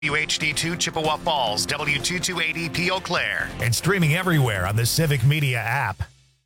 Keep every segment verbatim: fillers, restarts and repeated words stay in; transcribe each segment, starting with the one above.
W H D two Chippewa Falls, W two two eighty P Eau Claire. And streaming everywhere on the Civic Media app.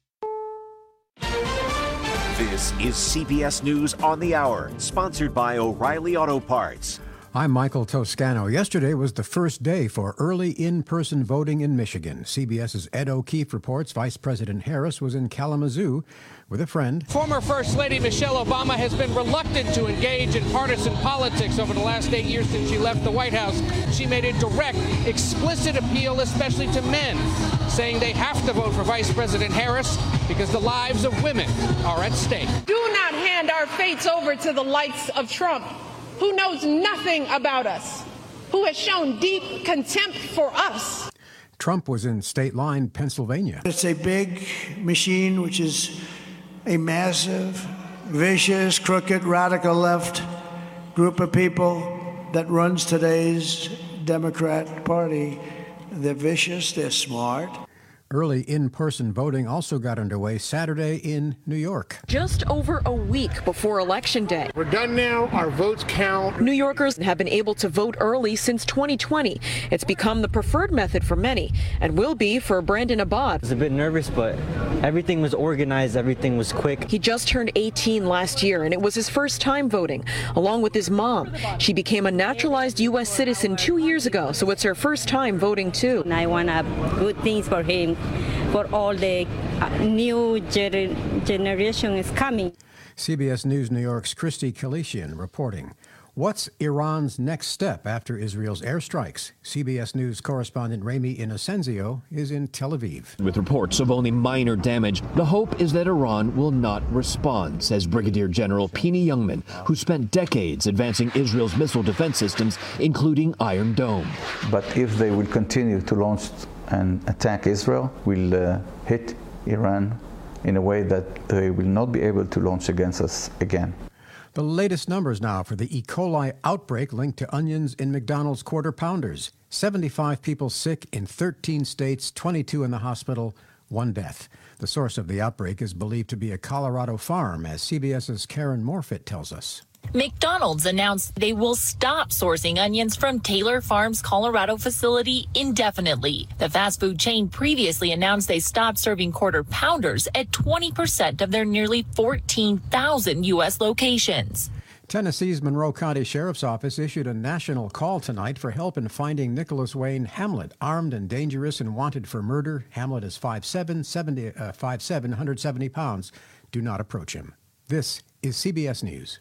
This is C B S News on the Hour, sponsored by O'Reilly Auto Parts. I'm Michael Toscano. Yesterday was the first day for early in-person voting in Michigan. CBS's Ed O'Keefe reports Vice President Harris was in Kalamazoo with a friend. Former First Lady Michelle Obama has been reluctant to engage in partisan politics over the last eight years since she left the White House. She made a direct, explicit appeal, especially to men, saying they have to vote for Vice President Harris because the lives of women are at stake. Do not hand our fates over to the likes of Trump, who knows nothing about us, who has shown deep contempt for us. Trump was in State Line, Pennsylvania. It's a big machine, which is a massive, vicious, crooked, radical left group of people that runs today's Democrat Party. They're vicious, they're smart. Early in-person voting also got underway Saturday in New York. Just over a week before Election Day. We're done now. Our votes count. New Yorkers have been able to vote early since twenty twenty. It's become the preferred method for many and will be for Brandon Abad. I was a bit nervous, but everything was organized. Everything was quick. He just turned eighteen last year, and it was his first time voting, along with his mom. She became a naturalized U S citizen two years ago, so it's her first time voting, too. And I want good things for him. For all the uh, new ger- generation is coming. C B S News New York's Christy Kalishian reporting. What's Iran's next step after Israel's airstrikes? C B S News correspondent Rami Inocencio is in Tel Aviv. With reports of only minor damage, the hope is that Iran will not respond, says Brigadier General Pini Youngman, who spent decades advancing Israel's missile defense systems, including Iron Dome. But if they will continue to launch and attack Israel, will uh, hit Iran in a way that they will not be able to launch against us again. The latest numbers now for the E. coli outbreak linked to onions in McDonald's Quarter Pounders. seventy-five people sick in thirteen states, twenty-two in the hospital, one death. The source of the outbreak is believed to be a Colorado farm, as CBS's Karen Morfitt tells us. McDonald's announced they will stop sourcing onions from Taylor Farms' Colorado facility indefinitely. The fast food chain previously announced they stopped serving Quarter Pounders at twenty percent of their nearly fourteen thousand U S locations. Tennessee's Monroe County Sheriff's Office issued a national call tonight for help in finding Nicholas Wayne Hamlet, armed and dangerous and wanted for murder. Hamlet is five seven, seventy, uh, five seven, one hundred seventy pounds. Do not approach him. This is C B S News.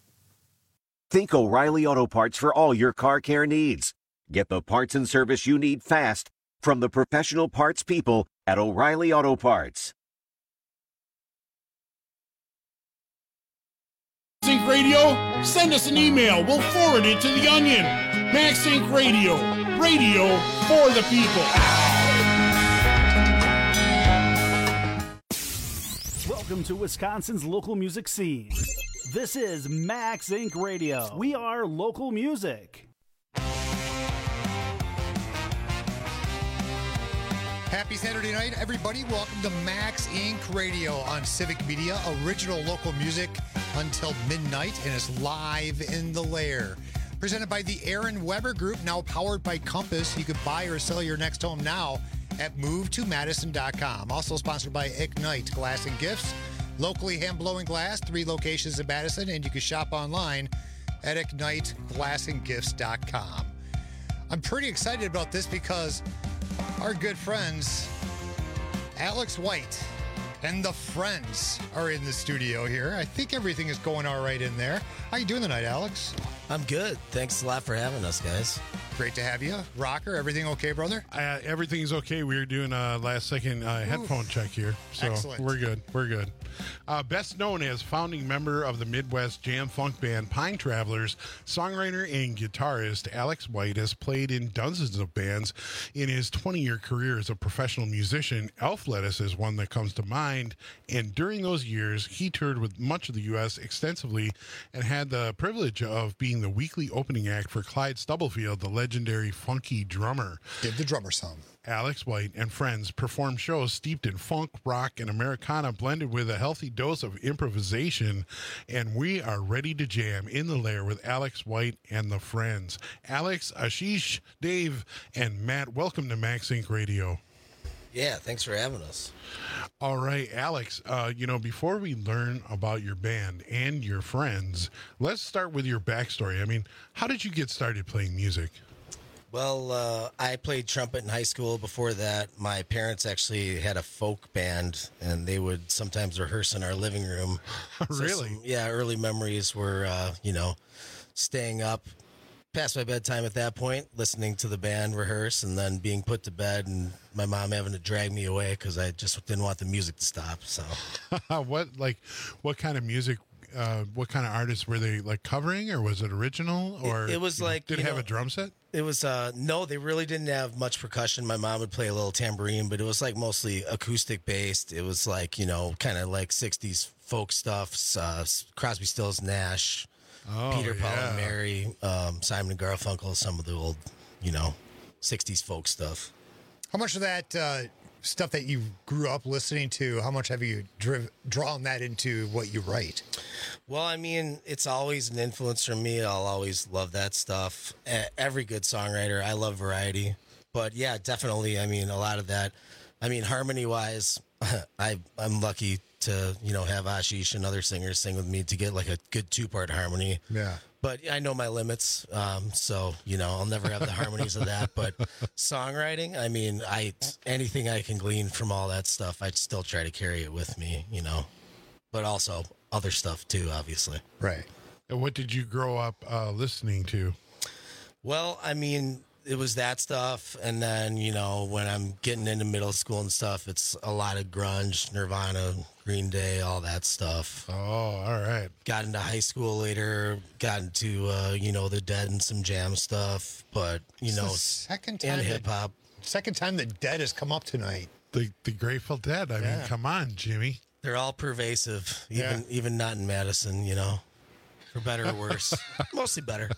Think O'Reilly Auto Parts for all your car care needs. Get the parts and service you need fast from the professional parts people at O'Reilly Auto Parts. MaxInc Radio, send us an email. We'll forward it to the Onion. MaxInc Radio, radio for the people. Welcome to Wisconsin's local music scene. This is MaxInc Radio. We are local music. Happy Saturday night, everybody. Welcome to MaxInc Radio on Civic Media. Original local music until midnight, and it's live in the lair. Presented by the Aaron Weber Group, now powered by Compass. You could buy or sell your next home now at move to madison dot com. Also sponsored by Ignite Glass and Gifts. Locally hand-blowing glass, three locations in Madison, and you can shop online at ignite glass and gifts dot com. I'm pretty excited about this because our good friends, Alex White and the Friends, are in the studio here. I think everything is going all right in there. How you doing tonight, Alex? I'm good. Thanks a lot for having us, guys. Great to have you. Rocker, everything okay, brother? Uh, everything's okay. We were doing a last-second uh, headphone check here, so Excellent. we're good. We're good. Uh, best known as founding member of the Midwest jam funk band Pine Travelers, songwriter and guitarist Alex White has played in dozens of bands in his twenty-year career as a professional musician. Elf Lettuce is one that comes to mind, and during those years, he toured with much of the U S extensively and had the privilege of being the weekly opening act for Clyde Stubblefield, the legendary legendary funky drummer. Give the drummer some. Alex White and friends perform shows steeped in funk, rock, and Americana blended with a healthy dose of improvisation. And we are ready to jam in the lair with Alex White and the friends. Alex, Ashish, Dave, and Matt, welcome to Max Inc Radio. Yeah, thanks for having us. All right, Alex, uh, you know, before we learn about your band and your friends, let's start with your backstory. I mean, how did you get started playing music? Well, uh, I played trumpet in high school. Before that, my parents actually had a folk band, and they would sometimes rehearse in our living room. Really? So some, yeah, early memories were, uh, you know, staying up past my bedtime at that point, listening to the band rehearse, and then being put to bed, and my mom having to drag me away because I just didn't want the music to stop. So, what like, what kind of music? Uh, what kind of artists were they like covering, or was it original? Or it, it was like, did it you have know, a drum set? It was uh, no, they really didn't have much percussion. My mom would play a little tambourine, but it was like mostly acoustic based. It was like, you know, kind of like sixties folk stuff. Uh, Crosby, Stills, Nash. Oh, Peter, Paul, yeah. and Mary, um, Simon and Garfunkel, some of the old, you know, sixties folk stuff. How much of that uh, stuff that you grew up listening to, how much have you driv- drawn that into what you write? Well, I mean, it's always an influence for me. I'll always love that stuff. Every good songwriter, I love variety. But yeah, definitely, I mean, a lot of that. I mean, harmony-wise, I, I'm lucky to, you know, have Ashish and other singers sing with me to get like a good two-part harmony. Yeah. But I know my limits, um, so, you know, I'll never have the harmonies of that. But songwriting, I mean, I anything I can glean from all that stuff, I'd still try to carry it with me, you know. But also other stuff, too, obviously. Right. And what did you grow up uh, listening to? Well, I mean, it was that stuff. And then, you know, when I'm getting into middle school and stuff, it's a lot of grunge, Nirvana, Green Day, all that stuff. Oh, all right. Got into high school later, got into, uh, you know, the Dead and some Jam stuff. But, you It's know, the second time and that- hip hop. Second time the Dead has come up tonight. The the Grateful Dead. I Yeah. mean, come on, Jimmy. They're all pervasive, even Yeah. even not in Madison, you know, for better or worse. Mostly better.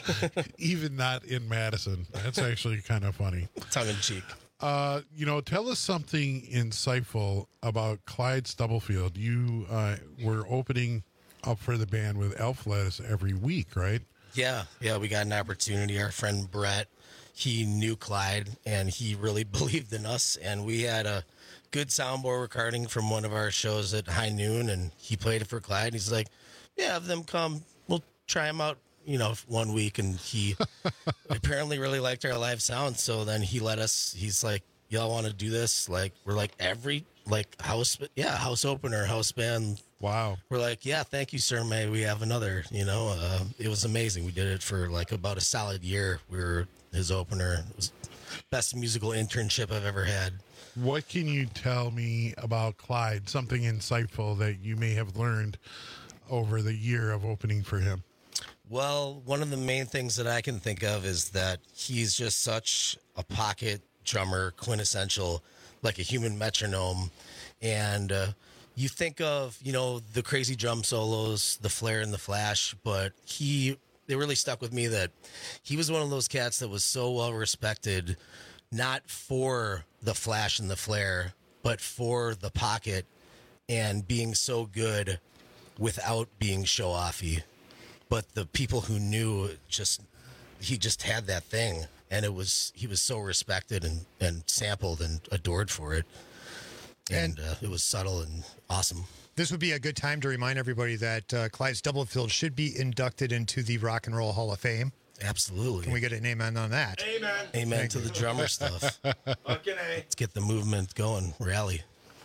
Even not in Madison. That's actually kind of funny. Tongue in cheek. Uh, you know, tell us something insightful about Clyde Stubblefield. You uh, were opening up for the band with Elf Lettuce every week, right? Yeah, yeah, we got an opportunity. Our friend Brett, he knew Clyde, and he really believed in us. And we had a good soundboard recording from one of our shows at High Noon, and he played it for Clyde. He's like, yeah, have them come. We'll try them out, you know, one week. And he apparently really liked our live sound. So then he let us, he's like, y'all want to do this? Like, we're like, every, like, house, yeah, house opener, house band. Wow. We're like, yeah, thank you, sir. May we have another, you know, uh, it was amazing. We did it for like about a solid year. We were his opener. It was best musical internship I've ever had. What can you tell me about Clyde? Something insightful that you may have learned over the year of opening for him? Well, one of the main things that I can think of is that he's just such a pocket drummer, quintessential, like a human metronome. And uh, you think of, you know, the crazy drum solos, the flare and the flash, but he, they really stuck with me that he was one of those cats that was so well respected, not for the flash and the flare, but for the pocket and being so good without being show-offy. But the people who knew, just he just had that thing, and it was he was so respected and, and sampled and adored for it, and, and uh, it was subtle and awesome. This would be a good time to remind everybody that uh, Clyde Stubblefield should be inducted into the Rock and Roll Hall of Fame. Absolutely. Can we get an amen on that? Amen. Amen Thank to you. the drummer stuff. Let's get the movement going. Rally.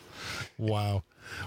Wow.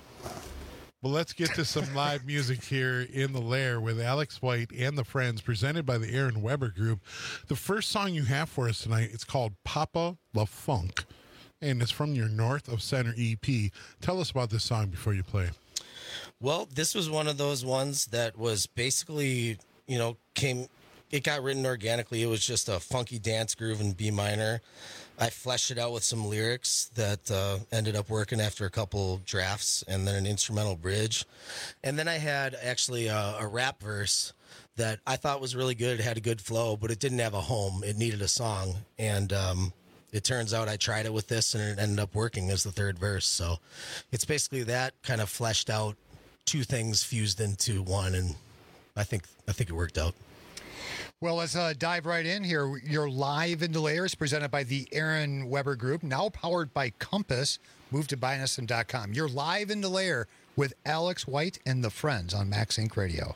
Well, let's get to some live music here in the lair with Alex White and the Friends, presented by the Aaron Weber Group. The first song you have for us tonight, it's called Papa La Funk, and it's from your North of Center E P. Tell us about this song before you play. Well, this was one of those ones that was basically, you know, came, it got written organically. It was just a funky dance groove in B minor. I fleshed it out with some lyrics that uh, ended up working after a couple drafts, and then an instrumental bridge. And then I had actually a, a rap verse that I thought was really good. It had a good flow, but it didn't have a home. It needed a song. And um, it turns out I tried it with this, and it ended up working as the third verse. So it's basically that kind of fleshed out, two things fused into one, and I think I think it worked out. Well, let's uh, dive right in here. You're live in the layers, presented by the Aaron Weber Group, now powered by Compass. Move to buy us dot com. You're live in the layer with Alex White and the Friends on Max Inc Radio.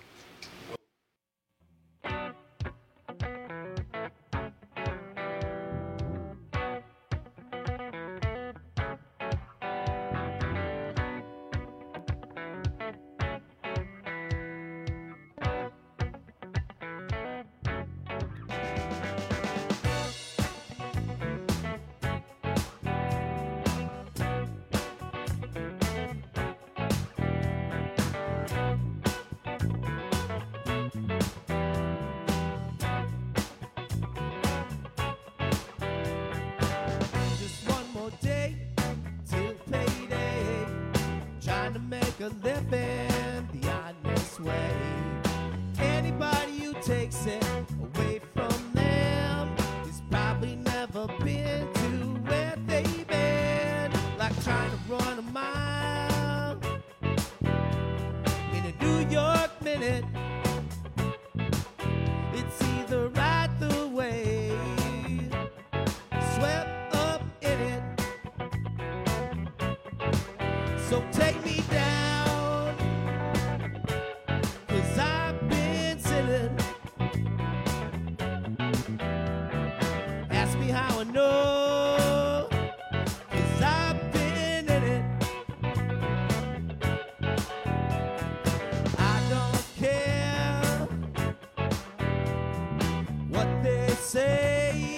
A living the honest way. Anybody who takes it away from them has probably never been to where they've been. Like trying to run a mile in a New York minute. It's either right the way, swept up in it. So take me down. No, 'cause I've been in it. I don't care what they say.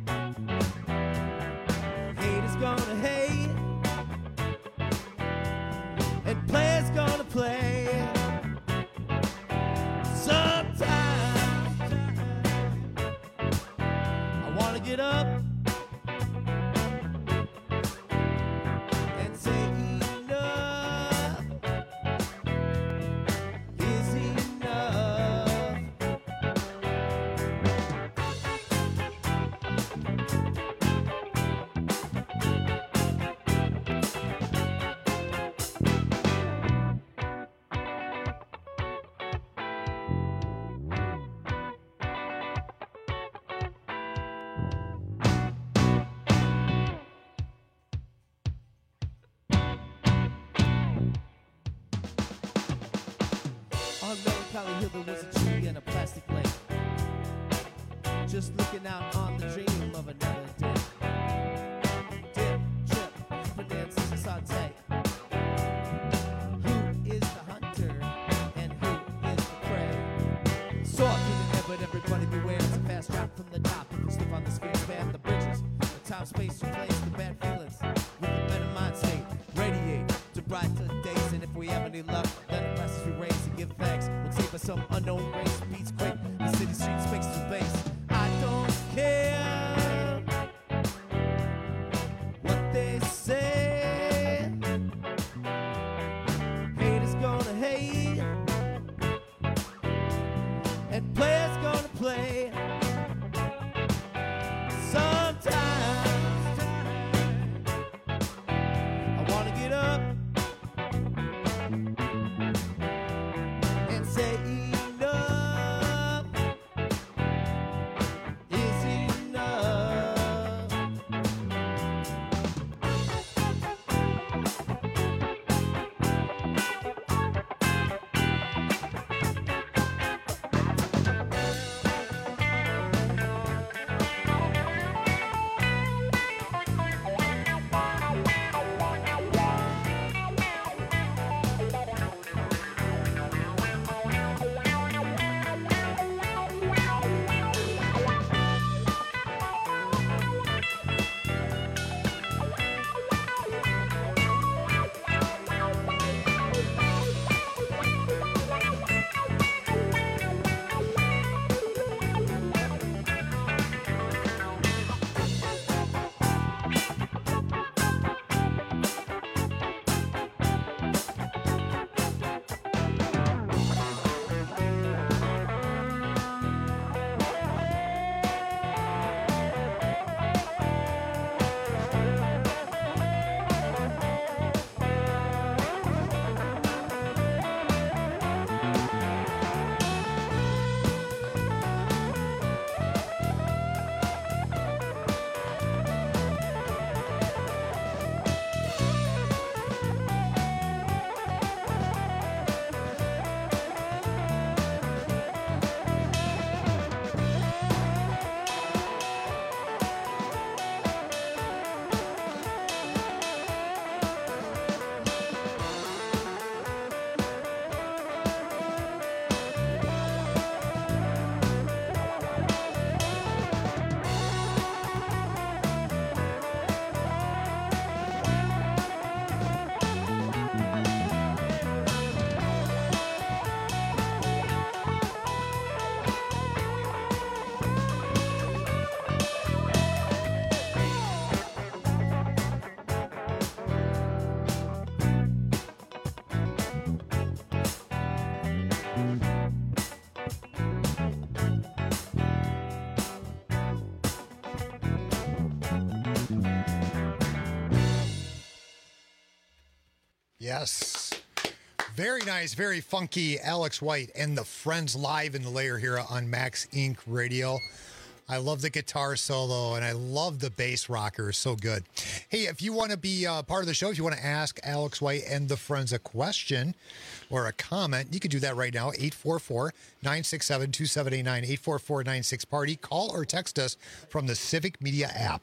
Hate is gonna hate, and play's gonna play. Sometimes I wanna get up and say enough is enough. On Melancholy Hill there was a tree and a plastic lake, just looking out on the dream of another day. Dip, chip, Fernandez and saute. Who is the hunter and who is the prey? Saw through the air, but everybody beware. It's a fast drop from the top. If you slip on the screen span, the bridges, the time space replace the bad feelings with a better mind state. Radiate to brighter days, and if we have any luck, then the glasses we raise and give thanks. We'll take us some unknown race, beats quick. The city streets makes to base. I don't care what they say. Haters gonna hate, and players gonna play. Sometimes I wanna get up and say enough Yes. Very nice, very funky Alex White and the Friends live in the layer here on Max Incorporated. Radio. I love the guitar solo, and I love the bass rocker. So good. Hey, if you want to be uh, part of the show, if you want to ask Alex White and the Friends a question or a comment, you can do that right now. eight four four, nine six seven, two seven eight nine, eight four four nine six party. Call or text us from the Civic Media app.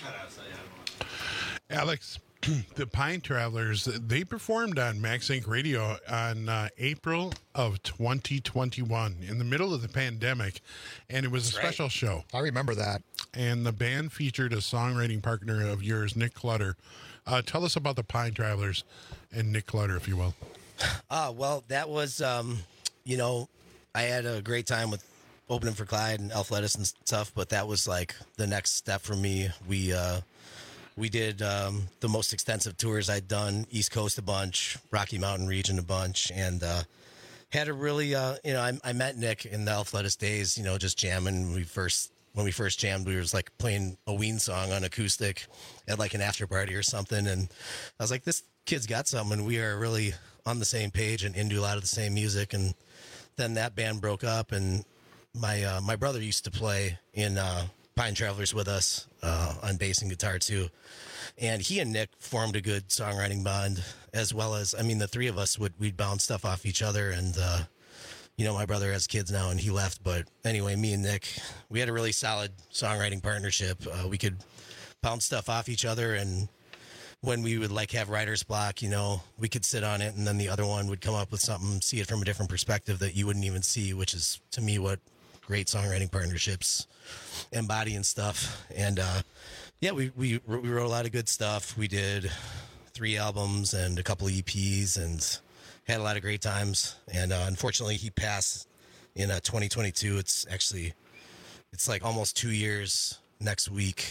Alex, the Pine Travelers, they performed on Max Inc Radio on uh, April of twenty twenty-one in the middle of the pandemic, and it was That's a special right. show. I remember that. And the band featured a songwriting partner of yours, Nick Clutter. Uh, tell us about the Pine Travelers and Nick Clutter, if you will. Uh, well, that was, um, you know, I had a great time with opening for Clyde and Elf Lettuce and stuff, but that was like the next step for me. We, uh, We did um, the most extensive tours I'd done, East Coast a bunch, Rocky Mountain region a bunch, and uh, had a really, uh, you know, I, I met Nick in the Elf Lettuce days, you know, just jamming. We first, when we first jammed, we was like playing a Ween song on acoustic at like an after party or something, and I was like, this kid's got something, and we are really on the same page and into a lot of the same music. And then that band broke up, and my uh, my brother used to play in uh, Pine Travelers with us uh, on bass and guitar too. And he and Nick formed a good songwriting bond, as well as, I mean, the three of us would, we'd bounce stuff off each other. And, uh, you know, my brother has kids now and he left. But anyway, me and Nick, we had a really solid songwriting partnership. Uh, we could bounce stuff off each other. And when we would like have writer's block, you know, we could sit on it and then the other one would come up with something, see it from a different perspective that you wouldn't even see, which is to me what great songwriting partnerships embody and stuff. And, uh, yeah, we, we we wrote a lot of good stuff. We did three albums and a couple of E Ps and had a lot of great times. And uh, unfortunately, he passed in uh, twenty twenty-two. It's actually, it's like almost two years next week.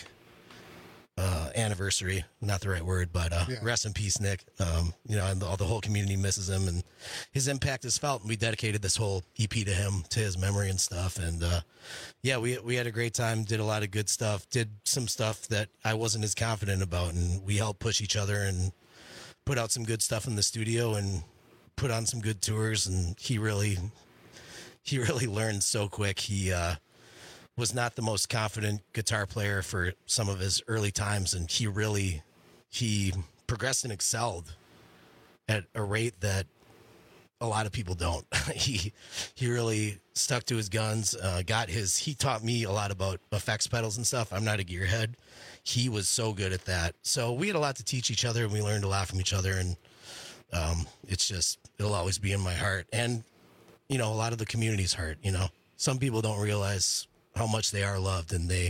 Uh, anniversary, not the right word, but uh, yeah. Rest in peace, Nick. Um, you know, and all the whole community misses him, and his impact is felt. And we dedicated this whole E P to him, to his memory and stuff. And uh, yeah, we we had a great time. Did a lot of good stuff. Did some stuff that I wasn't as confident about, and we helped push each other and put out some good stuff in the studio and put on some good tours. And he really, he really learned so quick. He. Uh, was not the most confident guitar player for some of his early times. And he really, he progressed and excelled at a rate that a lot of people don't. he, he really stuck to his guns, uh, got his, he taught me a lot about effects pedals and stuff. I'm not a gearhead. He was so good at that. So we had a lot to teach each other and we learned a lot from each other. And um, it's just, it'll always be in my heart. And, you know, a lot of the community's heart, you know, some people don't realize how much they are loved, and they,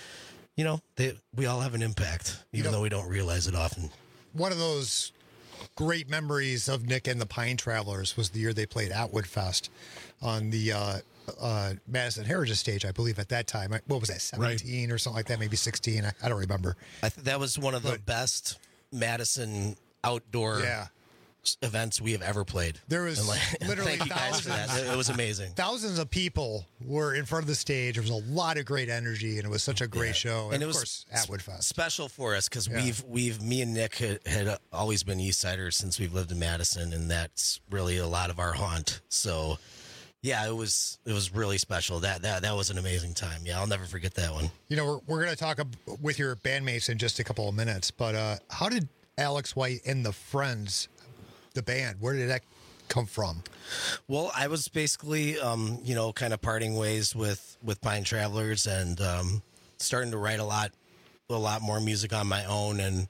you know, they, we all have an impact, even you know, though we don't realize it often. One of those great memories of Nick and the Pine Travelers was the year they played Atwood Fest on the uh, uh, Madison Heritage stage, I believe, at that time. What was that, seventeen right. or something like that, maybe sixteen? I, I don't remember. I th- that was one of but, the best Madison outdoor yeah. events we have ever played. There was like, literally thank you guys thousands. For that. It was amazing. Thousands of people were in front of the stage. There was a lot of great energy, and it was such a great yeah. show. And, and it of was course, Atwood Fest. Special for us because yeah. we've we've me and Nick had, had always been East Siders since we've lived in Madison, and that's really a lot of our haunt. So, yeah, it was it was really special. That that that was an amazing time. Yeah, I'll never forget that one. You know, we're we're gonna talk with your bandmates in just a couple of minutes, but uh, how did Alex White and the Friends, the band, where did that come from? Well, I was basically, um, you know, kind of parting ways with, with Pine Travelers and um, starting to write a lot, a lot more music on my own. And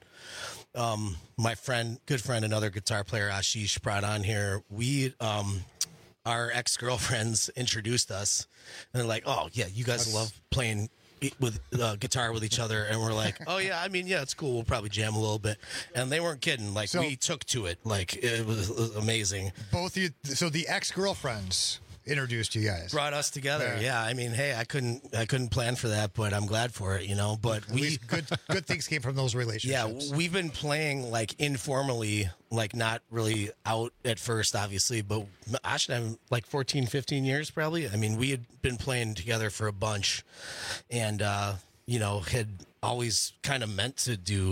um, my friend, good friend, another guitar player, Ashish, brought on here. We, um, our ex-girlfriends introduced us, and they're like, "Oh yeah, you guys That's... love playing with uh, guitar with each other," and we're like, "Oh yeah, I mean, yeah, it's cool. We'll probably jam a little bit." And they weren't kidding. Like so, we took to it. Like it was, it was amazing. Both you. So the ex-girlfriends introduced you guys, brought us together. Yeah. yeah, I mean, hey, I couldn't, I couldn't plan for that, but I'm glad for it. You know, but At we good, good things came from those relationships. Yeah, we've been playing like informally, like not really out at first, obviously, but Ash and I, like fourteen, fifteen years probably. I mean, we had been playing together for a bunch, and uh, you know, had always kind of meant to do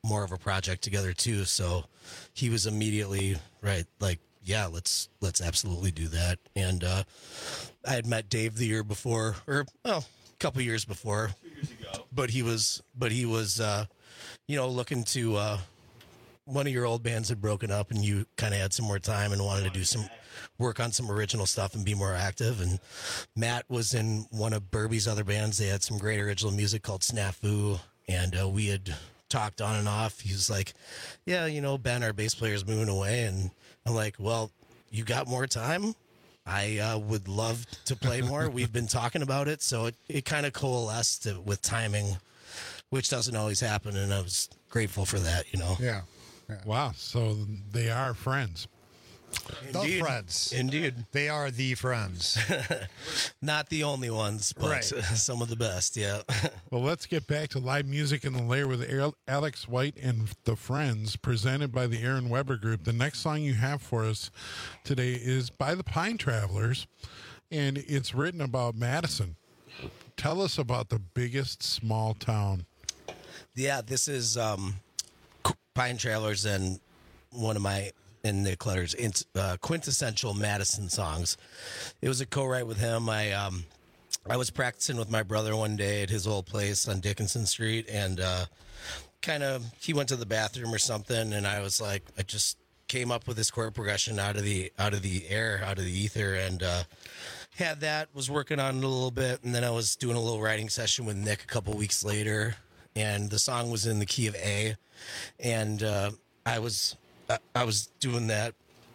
more of a project together too. So he was immediately right, like, yeah, let's let's absolutely do that. And uh, I had met Dave the year before, or well, a couple years before, two years ago. But he was, but he was, uh, you know, looking to. Uh, one of your old bands had broken up, and you kind of had some more time and wanted to do some work on some original stuff and be more active. And Matt was in one of Burby's other bands. They had some great original music called Snafu, and uh, we had talked on and off. He was like, yeah, you know, Ben, our bass player, is moving away. And I'm like, well, you got more time? I uh, would love to play more. We've been talking about it. So it, it kind of coalesced to, with timing, which doesn't always happen. And I was grateful for that, you know? Yeah. yeah. Wow. So they are friends. The friends. Indeed. They are the friends. Not the only ones, but Right. some of the best, yeah. Well, let's get back to live music in the lair with Al- Alex White and the Friends, presented by the Aaron Weber Group. The next song you have for us today is by the Pine Travelers, and it's written about Madison. Tell us about the biggest small town. Yeah, this is um, Pine Travelers and one of my and Nick Clutter's uh, quintessential Madison songs. It was a co-write with him. I um, I was practicing with my brother one day at his old place on Dickinson Street, and uh, kind of he went to the bathroom or something, and I was like, I just came up with this chord progression out of the out of the air, out of the ether, and uh, had that. Was working on it a little bit, and then I was doing a little writing session with Nick a couple weeks later, and the song was in the key of A, and uh, I was. I was doing that.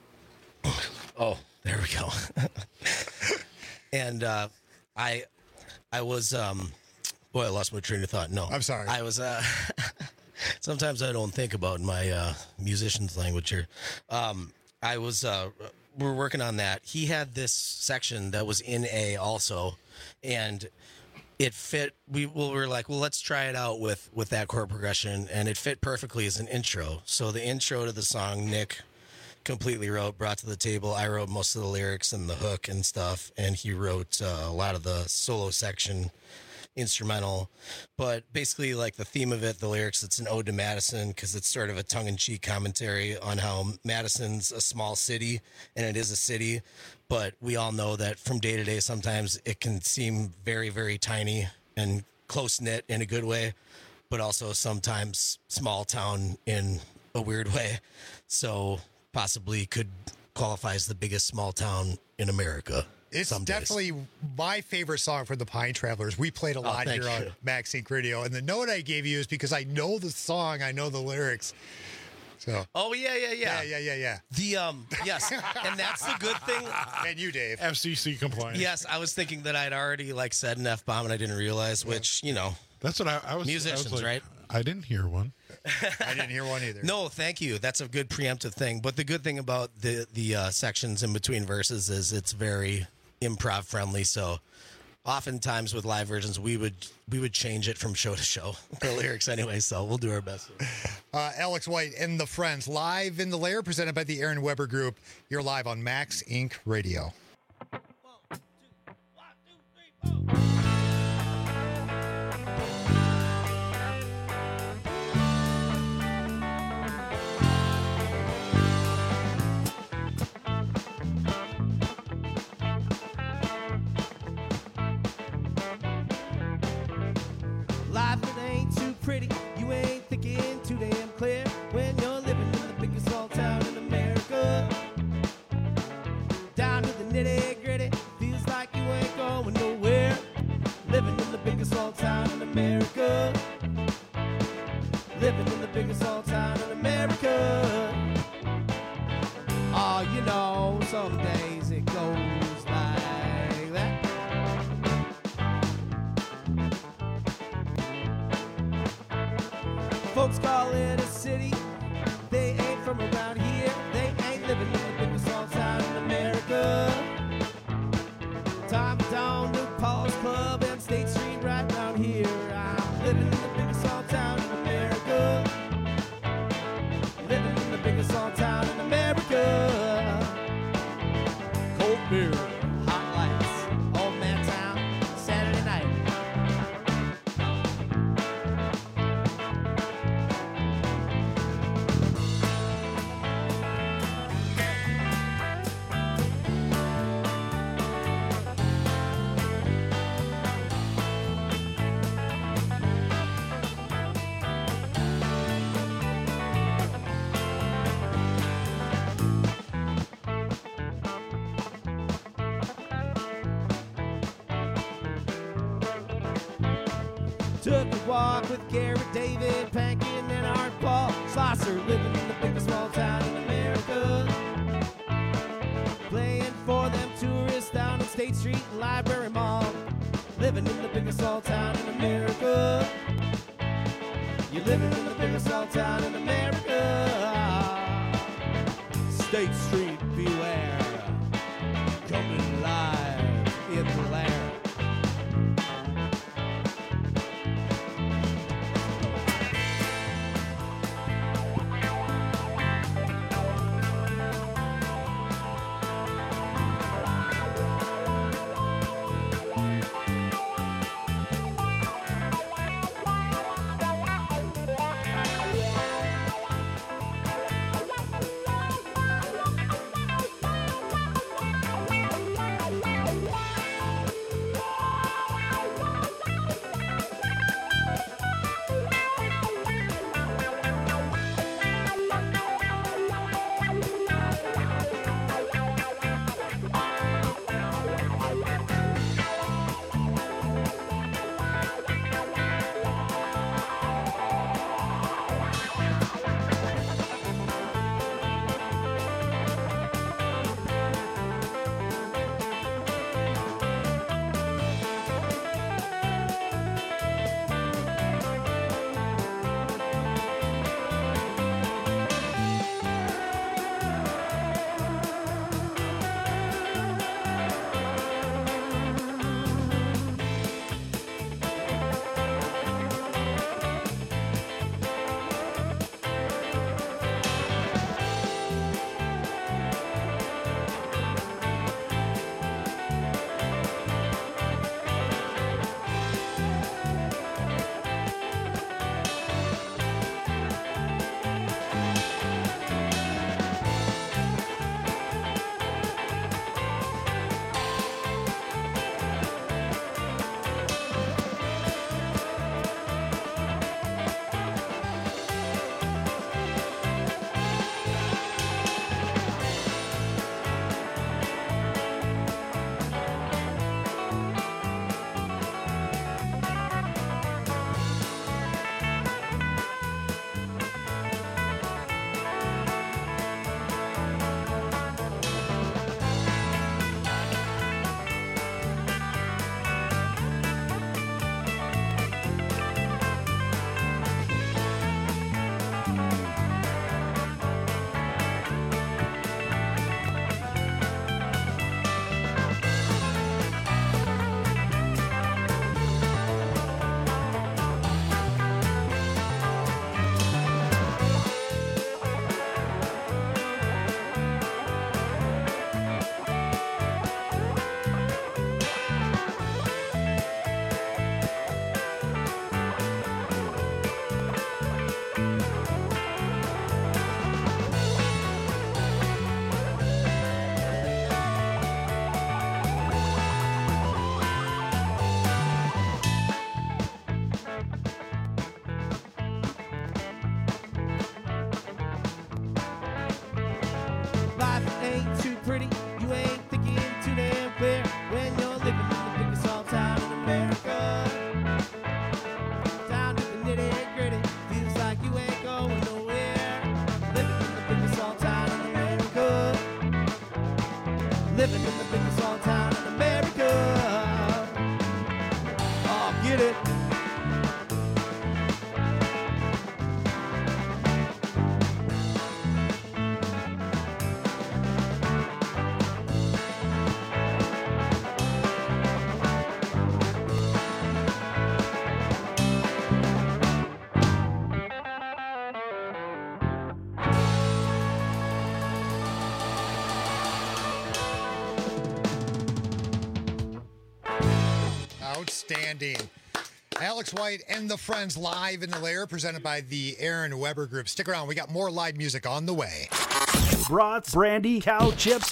Oh, there we go. and uh, I, I was, um, boy, I lost my train of thought. No, I'm sorry. I was. Uh, sometimes I don't think about my uh, musician's language here. Um, I was. Uh, we're working on that. He had this section that was in A also, and it fit. We, well, we were like, well, let's try it out with, with that chord progression, and it fit perfectly as an intro. So the intro to the song, Nick completely wrote, brought to the table. I wrote most of the lyrics and the hook and stuff, and he wrote uh, a lot of the solo section, instrumental. But basically, like the theme of it, the lyrics, it's an ode to Madison, because it's sort of a tongue-in-cheek commentary on how Madison's a small city, and it is a city. But we all know that from day to day, sometimes it can seem very, very tiny and close-knit in a good way, but also sometimes small town in a weird way. So possibly could qualify as the biggest small town in America. It's some days. definitely my favorite song for the Pine Travelers. We played a lot Oh, here thank on you. Max Inc Radio. And the note I gave you is because I know the song, I know the lyrics. So. Oh, yeah, yeah, yeah. Yeah, yeah, yeah, yeah. The, um, yes, and that's the good thing. And you, Dave. F C C compliant. Yes, I was thinking that I'd already, like, said an F-bomb and I didn't realize, which, you know. That's what I, I was. Musicians, I was like, right? I didn't hear one. I didn't hear one either. No, thank you. That's a good preemptive thing. But the good thing about the, the uh, sections in between verses is it's very improv friendly. So oftentimes with live versions, we would we would change it from show to show, the lyrics anyway. So we'll do our best. Uh, Alex White and the Friends, live in the lair, presented by the Aaron Weber Group. You're live on Max Inc Radio. Life it ain't too pretty, you ain't thinking too damn clear when you're living in the biggest small town in America. Down to the nitty gritty, feels like you ain't going nowhere. Living in the biggest small town in America. Living in the biggest small town in America. Oh, you know, some days it goes like that. Folks call it a city, they ain't from around here. They ain't living in the biggest small town in America. Time down to Paul's Club and State Street right down here. I'm living in the biggest small town in America. Living in the biggest small town in America. Cold beer, hot lights, old man town, Saturday night. Took a walk with Garrett, David, Pankin, and Art Paul Slosser, living in the biggest small town in America. Playing for them tourists down on State Street and Library Mall. Living in the biggest small town in America. You're living in the biggest small town in America. State Street, beware. Coming live in the land. living in the biggest small town in America. Oh, get it. Outstanding. Alex White and the Friends live in the lair, presented by the Aaron Weber Group. Stick around. We got more live music on the way. Brats, brandy, cow chips,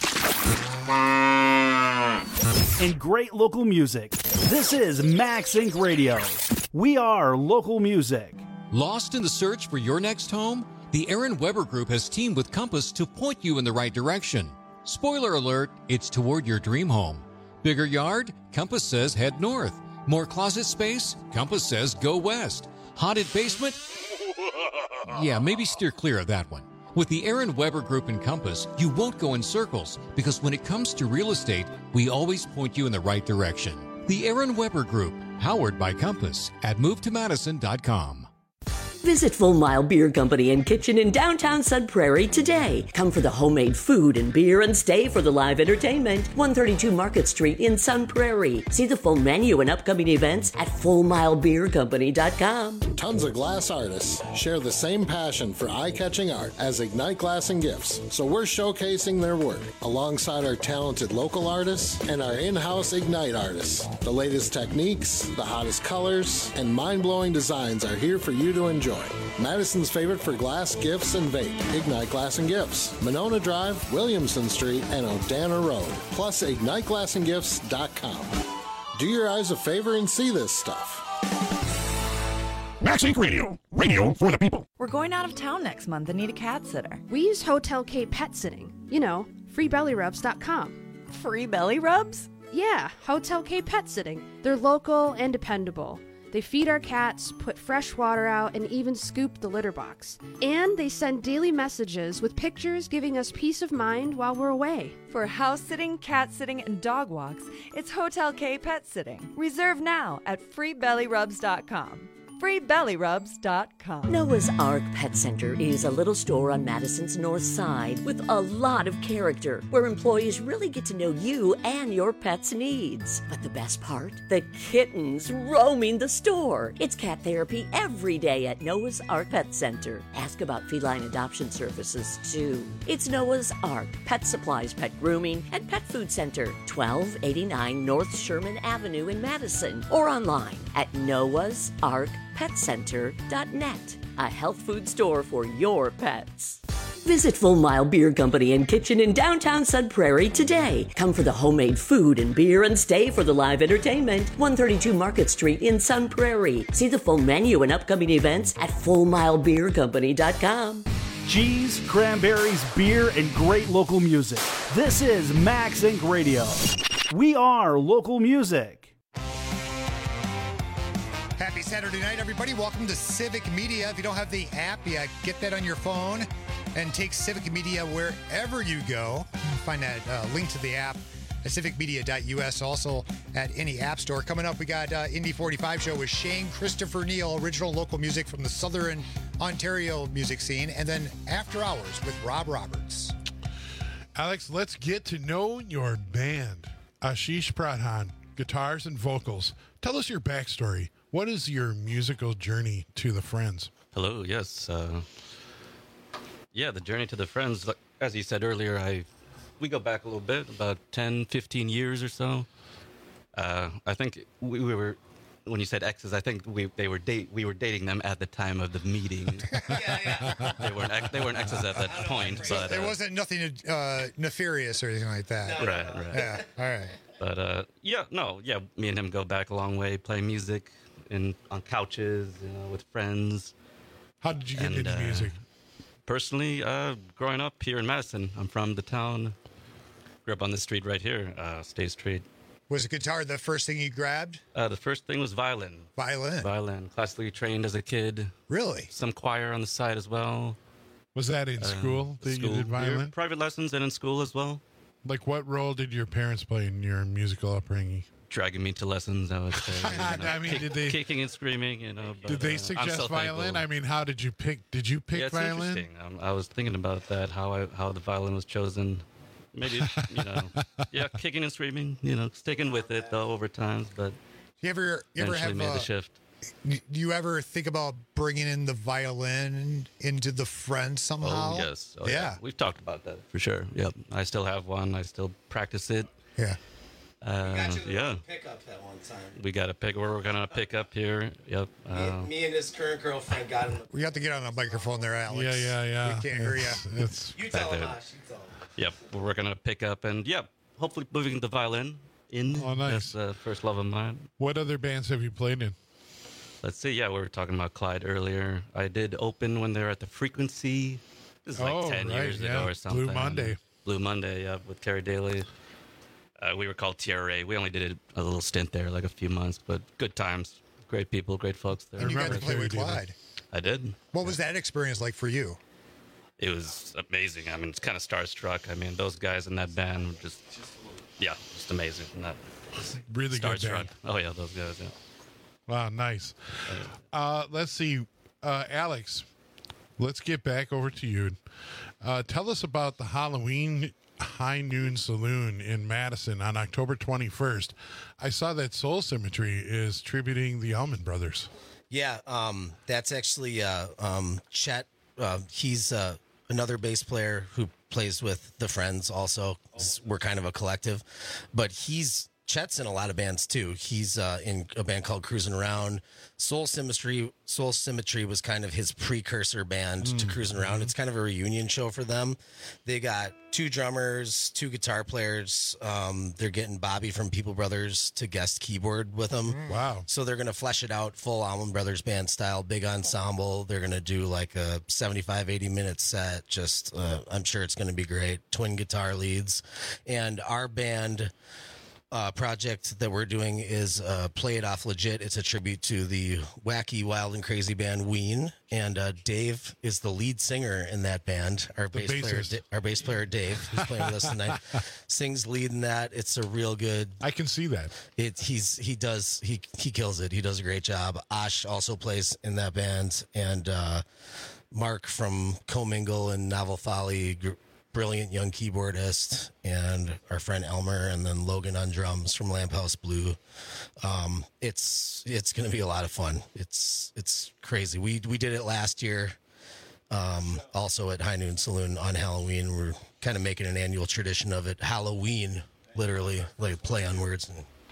and great local music. This is Max Inc Radio. We are local music. Lost in the search for your next home? The Aaron Weber Group has teamed with Compass to point you in the right direction. Spoiler alert, it's toward your dream home. Bigger yard? Compass says head north. More closet space? Compass says go west. Haunted basement? Yeah, maybe steer clear of that one. With the Aaron Weber Group and Compass, you won't go in circles because when it comes to real estate, we always point you in the right direction. The Aaron Weber Group, powered by Compass at move to madison dot com. Visit Full Mile Beer Company and Kitchen in downtown Sun Prairie today. Come for the homemade food and beer and stay for the live entertainment. one thirty-two Market Street in Sun Prairie. See the full menu and upcoming events at full mile beer company dot com. Tons of glass artists share the same passion for eye-catching art as Ignite Glass and Gifts, so we're showcasing their work alongside our talented local artists and our in-house Ignite artists. The latest techniques, the hottest colors, and mind-blowing designs are here for you to enjoy. Madison's favorite for glass, gifts, and vape. Ignite Glass and Gifts. Monona Drive, Williamson Street, and O'Dana Road. Plus ignite glass and gifts dot com. Do your eyes a favor and see this stuff. Max Inc Radio. Radio for the people. We're going out of town next month and need a cat sitter. We use Hotel K Pet Sitting. You know, free belly rubs dot com. Free belly rubs? Yeah, Hotel K Pet Sitting. They're local and dependable. They feed our cats, put fresh water out, and even scoop the litter box. And they send daily messages with pictures giving us peace of mind while we're away. For house sitting, cat sitting, and dog walks, it's Hotel K Pet Sitting. Reserve now at free belly rubs dot com. free belly rubs dot com. Noah's Ark Pet Center is a little store on Madison's north side with a lot of character where employees really get to know you and your pet's needs. But the best part? The kittens roaming the store. It's cat therapy every day at Noah's Ark Pet Center. Ask about feline adoption services too. It's Noah's Ark Pet Supplies, Pet Grooming, and Pet Food Center, twelve eighty-nine North Sherman Avenue in Madison, or online at noahs ark pet center dot net, a health food store for your pets. Visit Full Mile Beer Company and Kitchen in downtown Sun Prairie today. Come for the homemade food and beer and stay for the live entertainment. one thirty-two Market Street in Sun Prairie. See the full menu and upcoming events at full mile beer company dot com. Cheese, cranberries, beer, and great local music. This is Max Incorporated. Radio. We are local music. Happy Saturday night, everybody. Welcome to Civic Media. If you don't have the app yet, get that on your phone and take Civic Media wherever you go. Find that uh, link to the app at civic media dot u s, also at any app store. Coming up, we got uh, Indy forty-five show with Shane Christopher Neal, original local music from the Southern Ontario music scene, and then After Hours with Rob Roberts. Alex, let's get to know your band. Ashish Pradhan, guitars and vocals. Tell us your backstory. What is your musical journey to the Friends? Hello, yes. Uh, yeah, the journey to the Friends, like, as you said earlier, I we go back a little bit, about ten, fifteen years or so. Uh, I think we, we were, when you said exes, I think we they were date we were dating them at the time of the meeting. yeah, yeah. They weren't ex- they weren't exes at that point. So but, there uh, wasn't nothing uh, nefarious or anything like that. No, right, right. Yeah, all right. But uh, yeah, no, yeah, me and him go back a long way, play music in on couches, you know, with friends. How did you get and, into uh, music? Personally, uh, growing up here in Madison, I'm from the town. Grew up on this street right here, uh, State Street. Was the guitar the first thing you grabbed? Uh, the first thing was violin. Violin? Violin. Classically trained as a kid. Really? Some choir on the side as well. Was that in Uh, school that school. you did violin? Yeah, private lessons and in school as well. Like, what role did your parents play in your musical upbringing? Dragging me to lessons, I would say. You know, I mean, kick, did they kicking and screaming? You know. But, did they uh, suggest I'm so violin? thankful. I mean, how did you pick? Did you pick yeah, it's violin? interesting. Um, I was thinking about that. How I how the violin was chosen. Maybe you know, yeah, kicking and screaming. You know, sticking with it though over time, but You ever you ever eventually have made uh, the shift. Do you ever think about bringing in the violin into the Friends somehow? Oh yes, oh, yeah. yeah. We've talked about that for sure. Yep, I still have one. I still practice it. Yeah. Uh, yeah. Pick up that one time. We got a pick. We're gonna pick up here. Yep. Uh, Me, me and his current girlfriend got him. We have to get on a microphone there, Alex. Yeah, yeah, yeah. We can't hear you. It's- it's- You tell him, there. Ash. You tell him. Yep, we're gonna pick up and yep, hopefully moving the violin in. Oh, nice. That's the first love of mine. What other bands have you played in? Let's see. Yeah, we were talking about Clyde earlier. I did open when they were at the Frequency. This is like Oh, ten right, years yeah. ago or something. Blue Monday. Blue Monday, yeah, with Carrie Daly. Uh, we were called T R A. We only did a little stint there, like a few months, but good times. Great people, great folks there. And you got to play with Clyde. I did. What was that experience like for you? It was amazing. I mean, it's kind of starstruck. I mean, those guys in that band were just, yeah, just amazing. Not really good starstruck. band. Oh yeah, those guys. Yeah. Wow, nice. Uh, let's see, uh, Alex. Let's get back over to you. Uh, tell us about the Halloween High Noon Saloon in Madison on October twenty-first. I saw that Soul Symmetry is tributing the Allman Brothers. Yeah, um, that's actually uh, um, Chet. Uh, he's uh, another bass player who plays with the Friends also. We're kind of a collective. But he's Chet's in a lot of bands too. He's uh, in a band called Cruising Around. Soul Symmetry Soul Symmetry was kind of his precursor band mm. to Cruising Around. It's kind of a reunion show for them. They got two drummers, two guitar players. Um, they're getting Bobby from People Brothers to guest keyboard with them. Wow. So they're going to flesh it out full Allman Brothers band style, big ensemble. They're going to do like a seventy-five, eighty minute set. Just, uh, I'm sure it's going to be great. Twin guitar leads. And our band... Uh, project that we're doing is uh, Play It Off Legit. It's a tribute to the wacky, wild, and crazy band Ween, and uh, Dave is the lead singer in that band. Our The bass player, bassist. Da- our bass player Dave, who's playing with us tonight, sings lead in that. It's a real good. I can see that. It he's he does he he kills it. He does a great job. Ash also plays in that band, and uh, Mark from Commingle and Novel Folly. Gr- Brilliant young keyboardist, and our friend Elmer, and then Logan on drums from Lamp House Blue. Um, it's it's going to be a lot of fun. It's it's crazy. We we did it last year, um, also at High Noon Saloon on Halloween. We're kind of making an annual tradition of it. Halloween, literally, like play on words.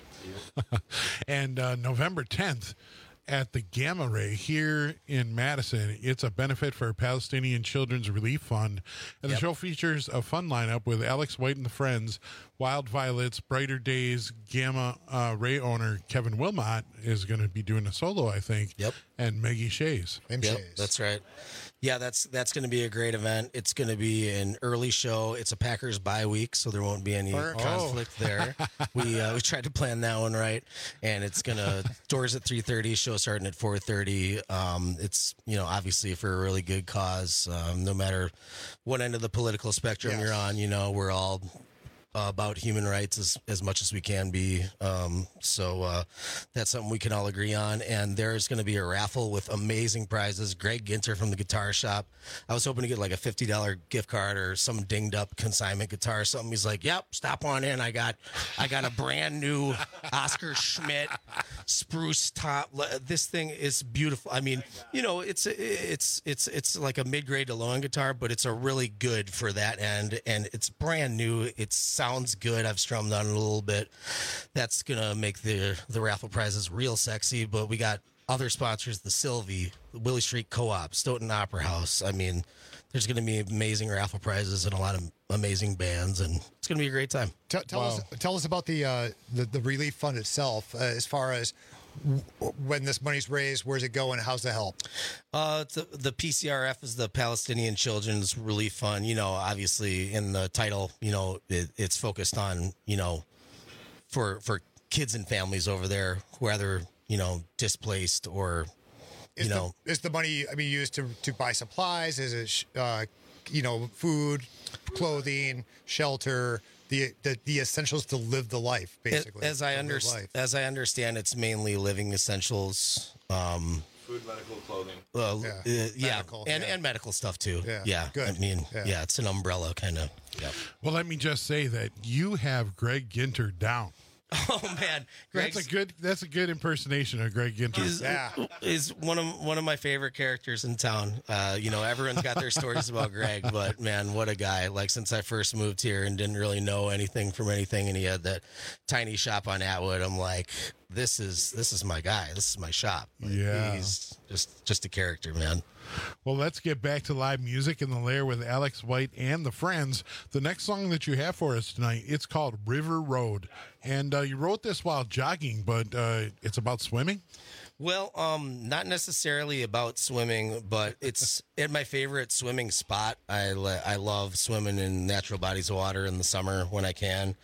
And, and uh, November tenth at the Gamma Ray here in Madison. It's a benefit for Palestinian Children's Relief Fund. And the Yep. show features a fun lineup with Alex White and the Friends, Wild Violets, Brighter Days, Gamma uh, Ray owner Kevin Wilmot is going to be doing a solo, I think. Yep. And Maggie Shays. Yep, that's right. Yeah, that's that's going to be a great event. It's going to be an early show. It's a Packers bye week, so there won't be any Oh. conflict there. We uh, we tried to plan that one right, and it's gonna doors at three thirty, show starting at four thirty. Um, it's you know obviously for a really good cause. Um, no matter what end of the political spectrum Yes. you're on, you know we're all uh, about human rights as, as much as we can be. Um, so uh, that's something we can all agree on. And there's going to be a raffle with amazing prizes. Greg Ginter from the Guitar Shop. I was hoping to get like a fifty dollars gift card or some dinged up consignment guitar or something. He's like, yep, stop on in. I got, I got a brand new Oscar Schmidt spruce top. This thing is beautiful. I mean, you know, it's, it's, it's, it's like a mid-grade to low-end guitar, but it's a really good for that end. And it's brand new. It sounds good. I've strummed on it a little bit. That's going to make the, the raffle prizes real sexy, but we got other sponsors, the Sylvie, the Willie Street Co-op, Stoughton Opera House. I mean, there's going to be amazing raffle prizes and a lot of amazing bands, and it's going to be a great time. Tell, tell us, tell us about the uh, the, the relief fund itself. Uh, as far as w- when this money's raised, where's it going? How's the help? Uh, the, the P C R F is the Palestinian Children's Relief Fund. You know, obviously in the title, you know, it, it's focused on you know, for for kids and families over there, whether you know displaced or. Is, you know, the, is the money I mean used to to buy supplies? Is it sh- uh, you know food, clothing, shelter, the, the the essentials to live the life basically? As I To live understand, life. as I understand, it's mainly living essentials. Um, Food, medical, clothing. Uh, Yeah. uh, yeah, Medical, and yeah. and medical stuff too. Yeah, yeah. good. I mean, Yeah. yeah, it's an umbrella kind of. Yeah. Well, let me just say that you have Greg Ginter down. Oh man, Greg's, That's a good. That's a good impersonation of Greg Ginter. is, is one of one of my favorite characters in town. Uh, you know, everyone's got their stories about Greg, but man, what a guy! Like since I first moved here and didn't really know anything from anything, and he had that tiny shop on Atwood. I'm like, this is this is my guy. This is my shop. Like, Yeah. he's just just a character, man. Well, let's get back to live music in the Lair with Alex White and the Friends. The next song that you have for us tonight, it's called River Road. And uh, you wrote this while jogging, but uh, it's about swimming? Well, um, not necessarily about swimming, but it's at my favorite swimming spot. I le- I love swimming in natural bodies of water in the summer when I can.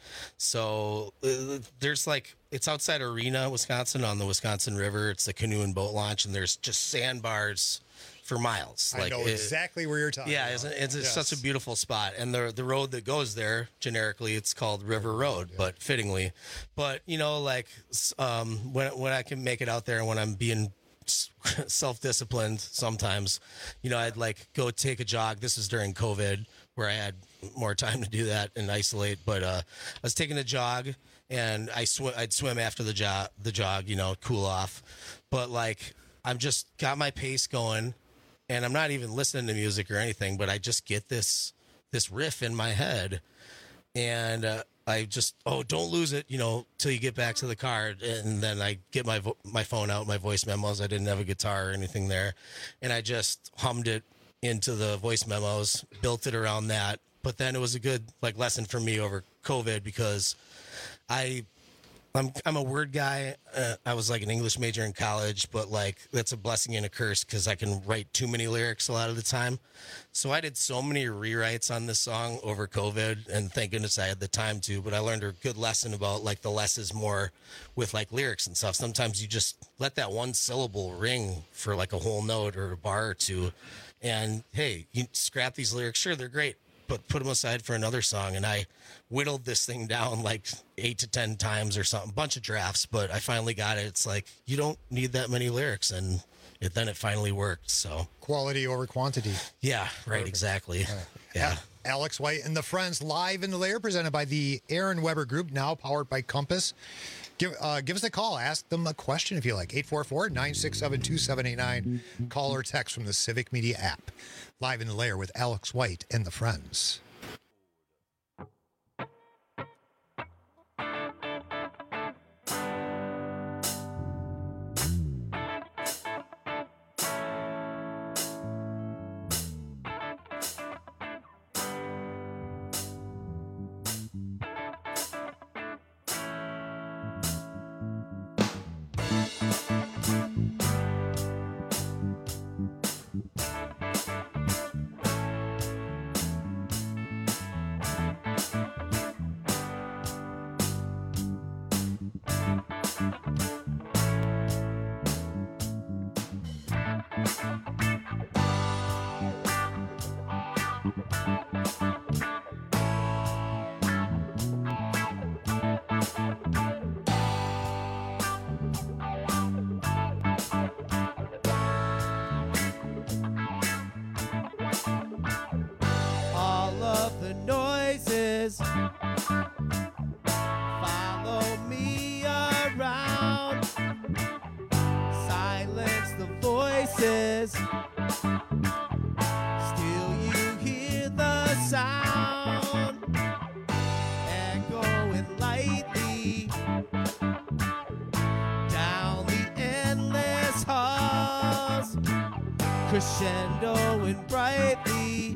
So uh, there's like, it's outside Arena, Wisconsin, on the Wisconsin River. It's a canoe and boat launch, and there's just sandbars for miles. I like know it- exactly where you're talking Yeah, about. it's, it's, it's Yes. such a beautiful spot, and the the road that goes there, generically, it's called River Road, but fittingly. But you know, like s- um, when when I can make it out there, and when I'm being self disciplined, sometimes, you know, I'd like go take a jog. This is during COVID, where I had more time to do that and isolate. But uh, I was taking a jog, and I sw- I'd swim after the jog, the jog, you know, cool off. But like, I'm just got my pace going. And I'm not even listening to music or anything, but I just get this this riff in my head, and uh, I just oh don't lose it, you know, till you get back to the car, and then I get my vo- my phone out, my voice memos. I didn't have a guitar or anything there, and I just hummed it into the voice memos, built it around that. But then it was a good like lesson for me over COVID because I. I'm I'm a word guy. Uh, I was like an English major in college, but like that's a blessing and a curse because I can write too many lyrics a lot of the time. So I did so many rewrites on this song over COVID, and thank goodness I had the time to. But I learned a good lesson about like the less is more with like lyrics and stuff. Sometimes you just let that one syllable ring for like a whole note or a bar or two, and hey, you scrap these lyrics. Sure, they're great, but put them aside for another song. And I whittled this thing down like eight to ten times or something, bunch of drafts, but I finally got it. It's like, you don't need that many lyrics. And it, then it finally worked. So Quality over quantity. yeah, right. Exactly. Yeah. Alex White and the Friends live in the lair, presented by the Aaron Weber Group, now powered by Compass. Give uh, give us a call. Ask them a question if you like. eight four four, nine six seven, two seven eight nine. Call or text from the Civic Media app. Live in the lair with Alex White and the Friends. All of the noises follow me around. Silence the voices. Still you hear the sound echoing lightly down the endless halls, crescendoing brightly,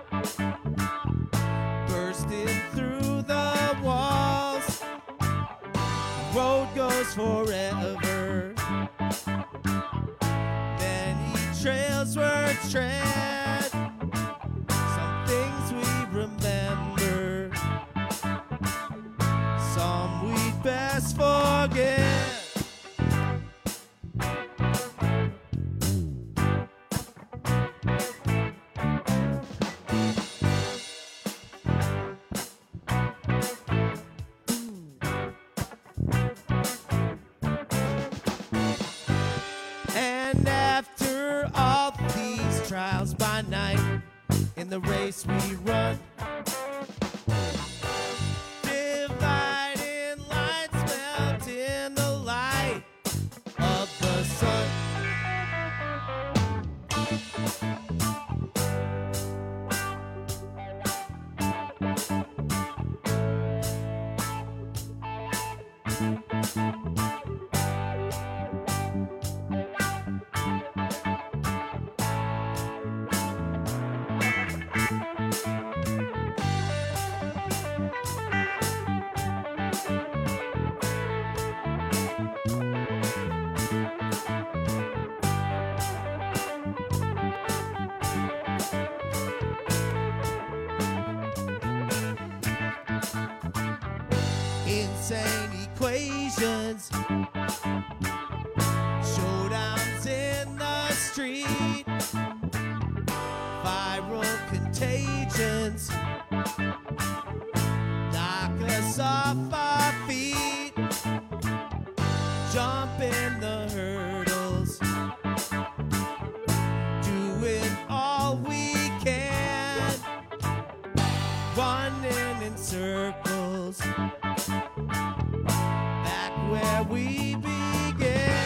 bursting through the walls. Road goes forever. Many trails were tread. Some things we remember. Some we'd best forget. And after all these trials by night, in the race we run, dividing lines melt in the light of the sun. insane equations. Showdowns in the street, viral contagions knock us off our feet, jumping the hurdles, doing all we can, running in circles back where we began.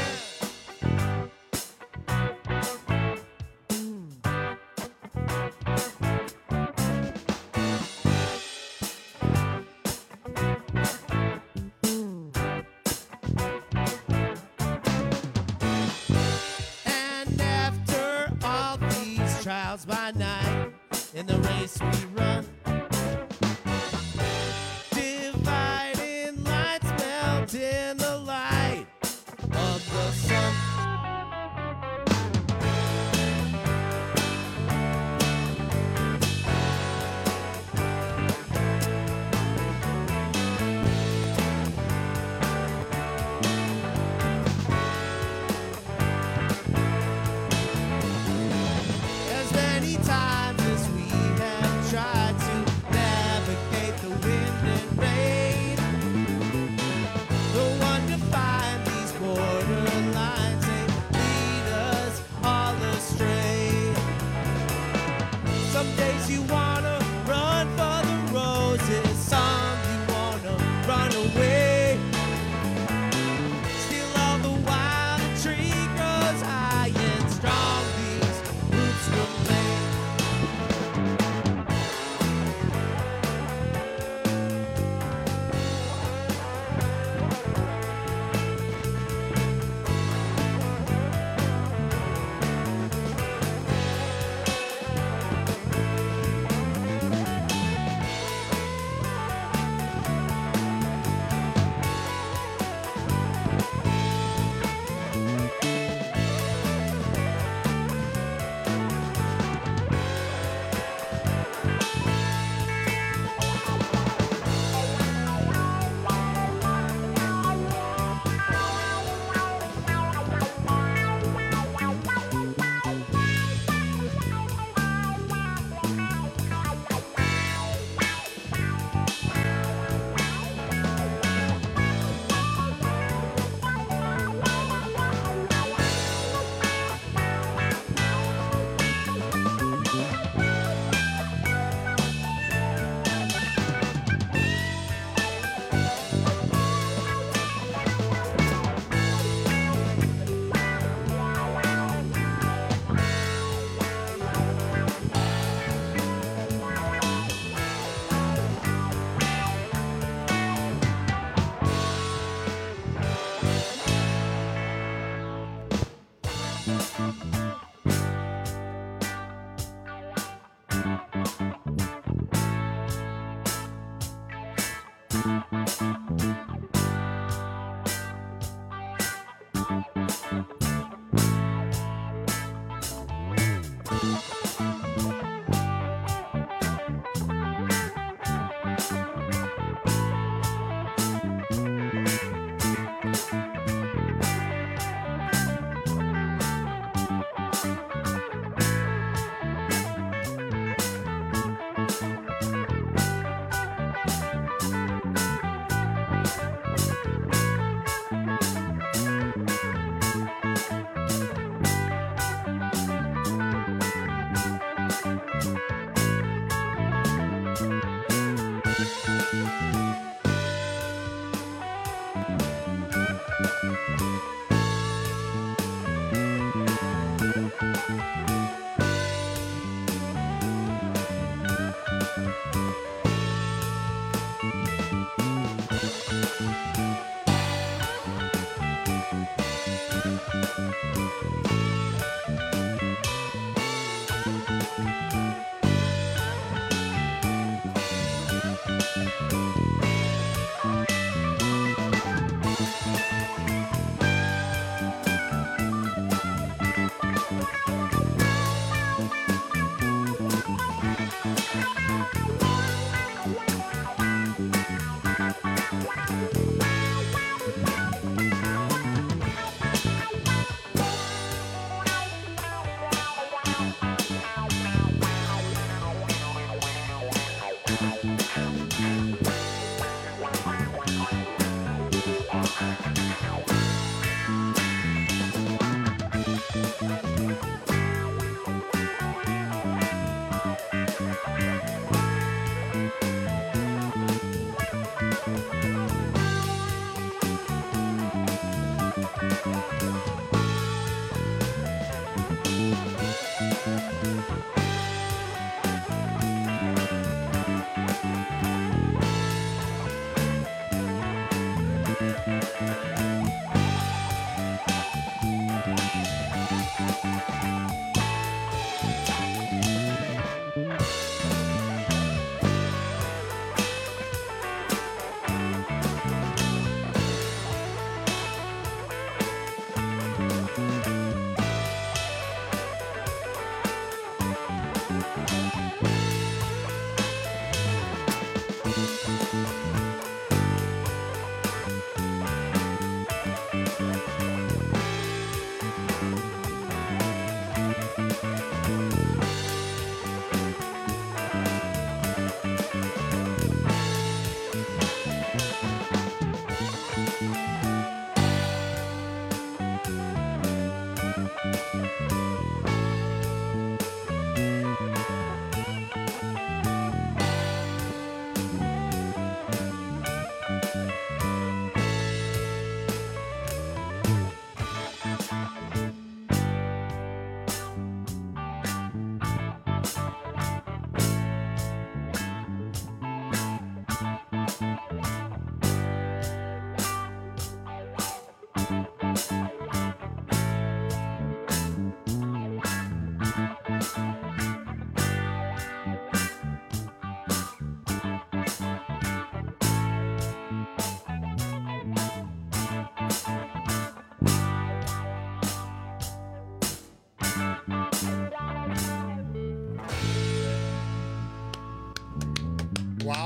And after all these trials by night, in the race we run, dividing lights melt in the light of the sun. As many times as we have tried to navigate the wind and rain, the one to find these borderlines, they lead us all astray. Some days you wanna run for the roses, some you wanna run away. Still all the while the tree grows high and strong, these roots remain.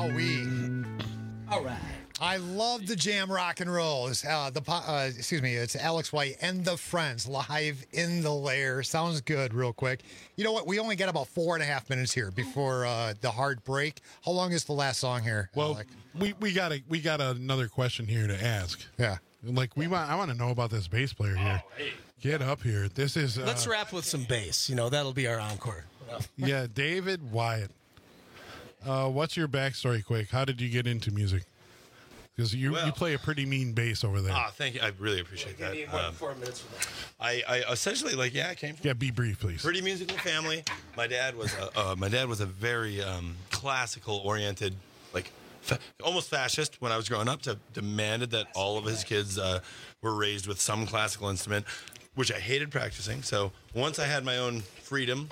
Wowee. All right. I love the jam rock and roll. It's, uh, the po- uh, excuse me, it's Alex White and the Friends live in the lair. Sounds good, real quick. You know what? We only got about four and a half minutes here before uh, the hard break. How long is the last song here? Well, Alec? we we got a we got another question here to ask. Yeah, like we want. I want to know about this bass player here. Oh, hey. Get up here. This is. Uh, Let's wrap with some bass. You know, that'll be our encore. Yeah, David Wyatt. Uh, what's your backstory, quick? How did you get into music? Because you Well- you play a pretty mean bass over there. Ah, thank you. I really appreciate Give me that. one, Um, four minutes for that. I, I essentially like yeah, I came from Yeah, be brief, please. pretty musical family. My dad was a, uh, my dad was a very um, classical oriented, like fa- almost fascist when I was growing up. To demanded that all of his kids uh, were raised with some classical instrument, which I hated practicing. So once I had my own freedom,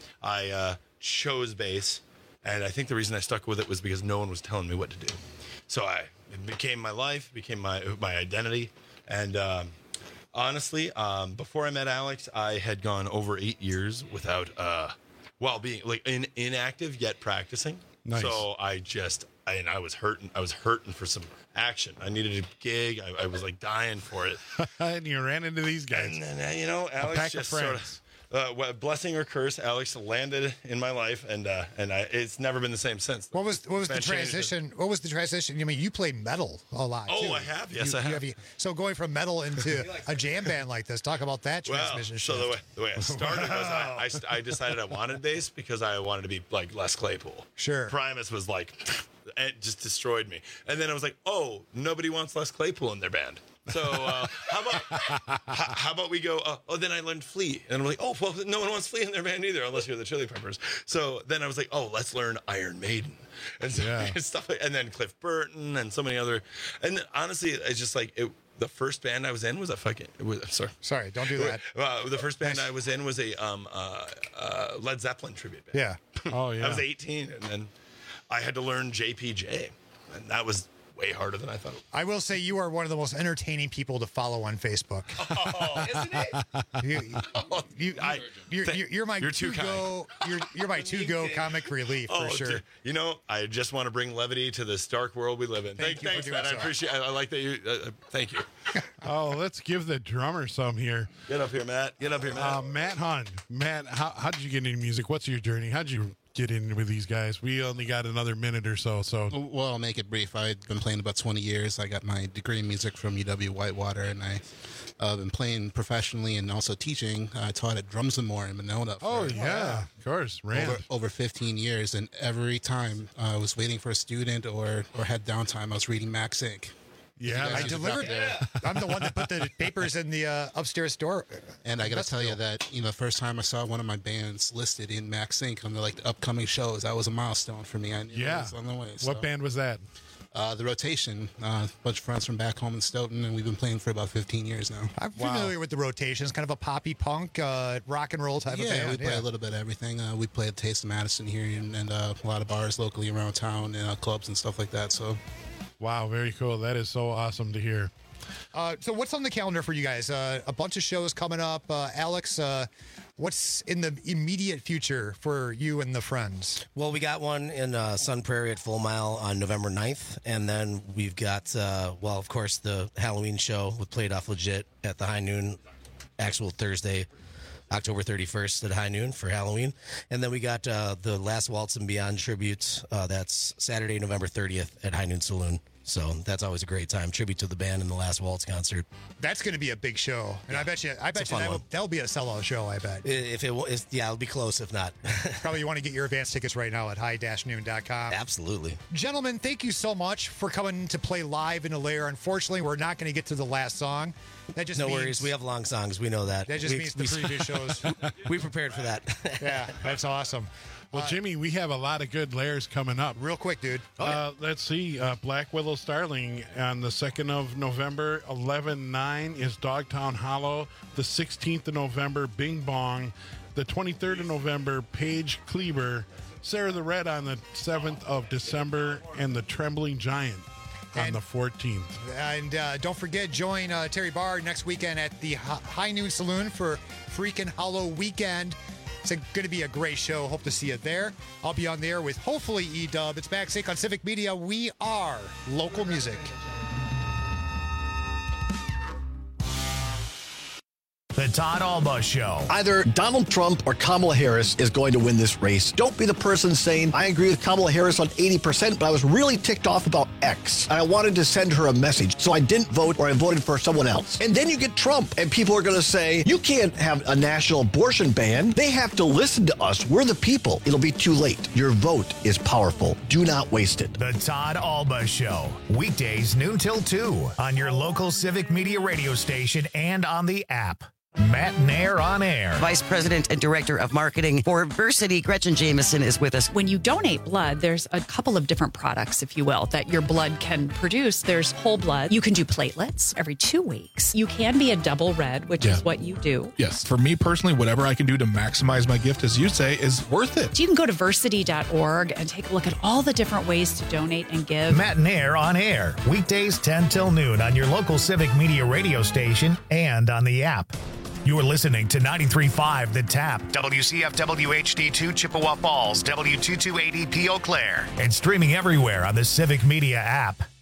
I uh, chose bass, and I think the reason I stuck with it was because no one was telling me what to do. So I it became my life, became my my identity, and um, honestly, um, before I met Alex, I had gone over eight years without, uh, while being like in, inactive yet practicing. Nice. So I just, I, and I was hurting. I was hurting for some action. I needed a gig. I, I was like dying for it. And you ran into these guys. And then, uh, you know, A Alex pack of just sort friends. of. Uh, what- blessing or curse, Alex landed in my life, and uh, and I, it's never been the same since. What was what was the Man changed it. transition? What was the transition? I mean, you played metal a lot. Oh, too. I have. Yes, You- I you have. So going from metal into a jam band like this, talk about that Well, transmission so shift. the way, the way I started was I, I, st- I decided I wanted bass because I wanted to be like Les Claypool. Sure. Primus was like, it just destroyed me. And then I was like, oh, nobody wants Les Claypool in their band. So uh, how about how, how about we go? Uh, oh, then I learned Flea, and I'm like, oh, well, no one wants Flea in their band either, unless you're the Chili Peppers. So then I was like, oh, let's learn Iron Maiden, and so, Yeah. and stuff like, and then Cliff Burton, and so many other. And then, honestly, it's just like it. The first band I was in was a fucking. It was, sorry, sorry, don't do that. Uh, the first band I was in was a um, uh, uh, Led Zeppelin tribute band. Yeah. Oh yeah. I was eighteen, and then I had to learn J P J, and that was way harder than I thought. I will say you are one of the most entertaining people to follow on Facebook. Oh, isn't it? You, you, I- you're, you're, you're my You're too to go. You're, you're my to go comic relief for Oh, sure. d- You know, I just want to bring levity to this dark world we live in. Thank you for thanks, doing man. I so. appreciate. I, I like that you. Uh, uh, thank you. Oh, let's give the drummer some here. Get up here, Matt. Get up here, Matt. Uh, Matt Hunt. Matt, how how did you get into music? What's your journey? How'd you get in with these guys? We only got another minute or so. So Well, I'll make it brief. I've been playing about twenty years. I got my degree in music from U W Whitewater, and I uh, been playing professionally and also teaching. I taught at Drums and More in Monona. For oh yeah, of course, Rand. over, over fifteen years, and every time I was waiting for a student or or had downtime, I was reading Max Incorporated. Yeah, I delivered. I'm the one that put the papers in the uh, upstairs door. And I got to tell you that, you know, the first time I saw one of my bands listed in Max Incorporated on the like the upcoming shows, that was a milestone for me. I knew Yeah. it was on the way. What so. band was that? Uh, the Rotation. Uh, a bunch of friends from back home in Stoughton, and we've been playing for about fifteen years now. I'm familiar with the Rotations, kind of a poppy punk, uh, rock and roll type yeah, of band. we play a little bit of everything. Uh, we play at Taste of Madison here, and, and uh, a lot of bars locally around town, and uh, clubs and stuff like that. So, wow, very cool. That is so awesome to hear. Uh, so what's on the calendar for you guys? Uh, a bunch of shows coming up. Uh, Alex, uh, what's in the immediate future for you and the Friends? Well, we got one in uh, Sun Prairie at Full Mile on November ninth. And then we've got, uh, well, of course, the Halloween show with Played Off Legit at the High Noon, actual Thursday, October thirty-first at High Noon for Halloween. And then we got uh, the Last Waltz and Beyond tribute. Uh, that's Saturday, November thirtieth at High Noon Saloon. So that's always a great time. Tribute to the band and the Last Waltz concert. That's going to be a big show, and I bet you, I bet It's you a fun that'll, one. that'll be a sellout show. I bet. If it, is, yeah, it'll be close. If not, Probably you want to get your advance tickets right now at high dash noon dot com. Absolutely. Gentlemen, thank you so much for coming to play live in a lair. Unfortunately, we're not going to get to the last song. That just no means, worries. We have long songs. We know that. That just we, means the we- previous shows. we prepared for that. Yeah, that's awesome. Well, Jimmy, we have a lot of good layers coming up. Real quick, dude. Uh, let's see. Uh, Black Willow Starling on the second of November, eleven nine is Dogtown Hollow. The sixteenth of November, Bing Bong. The twenty-third of November, Paige Kleber. Sarah the Red on the seventh of December, and the Trembling Giant on And- the fourteenth. And uh, don't forget, join uh, Terry Barr next weekend at the Hi- High Noon Saloon for Freakin' Hollow Weekend. It's going to be a great show. Hope to see you there. I'll be on there with hopefully E-Dub. It's Max Inc on Civic Media. We are local music. The Todd Alba Show. Either Donald Trump or Kamala Harris is going to win this race. Don't be the person saying, I agree with Kamala Harris on eighty percent, but I was really ticked off about X. And I wanted to send her a message, so I didn't vote or I voted for someone else. And then you get Trump, and people are going to say, you can't have a national abortion ban. They have to listen to us. We're the people. It'll be too late. Your vote is powerful. Do not waste it. The Todd Alba Show. Weekdays noon till two on your local Civic Media radio station and on the app. Matt Nair on air. Vice President and Director of Marketing for Versity, Gretchen Jameson, is with us. When you donate blood, there's a couple of different products, if you will, that your blood can produce. There's whole blood. You can do platelets every two weeks. You can be a double red, which Yeah. is what you do. Yes. For me personally, whatever I can do to maximize my gift, as you say, is worth it. So you can go to versity dot org and take a look at all the different ways to donate and give. Matt Nair on air. Weekdays ten till noon on your local Civic Media radio station and on the app. You are listening to ninety-three point five The Tap, W C F W H D two Chippewa Falls, W two two eighty P Eau Claire, and streaming everywhere on the Civic Media app.